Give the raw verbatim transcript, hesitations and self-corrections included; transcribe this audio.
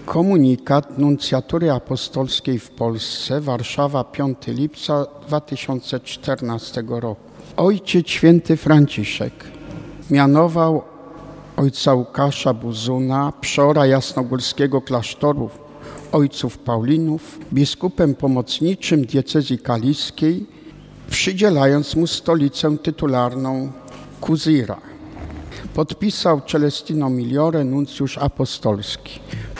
Komunikat Nuncjatury Apostolskiej w Polsce, Warszawa, piątego lipca dwa tysiące czternastego roku. Ojciec Święty Franciszek mianował ojca Łukasza Buzuna, przeora jasnogórskiego klasztoru ojców Paulinów, biskupem pomocniczym diecezji kaliskiej, przydzielając mu stolicę tytularną Kuzira. Podpisał Celestino Migliore, nuncjusz apostolski.